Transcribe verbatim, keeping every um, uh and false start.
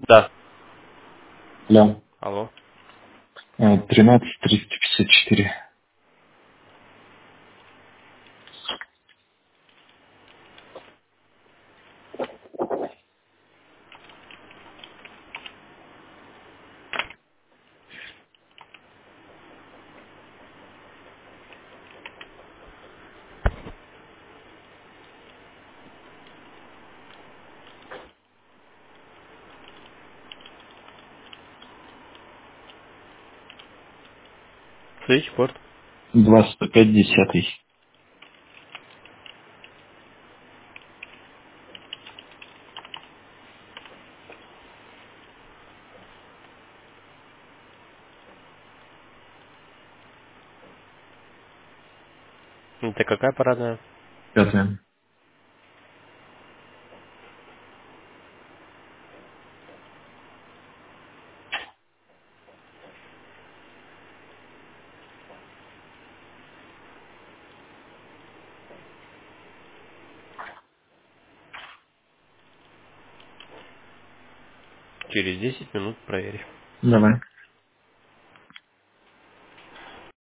Да. Алло. Алло. Э, тринадцать триста пятьдесят четыре. Switchboard. Два сто пять десятый. Это какая парадная? Пятая. Через десять минут проверь. Давай.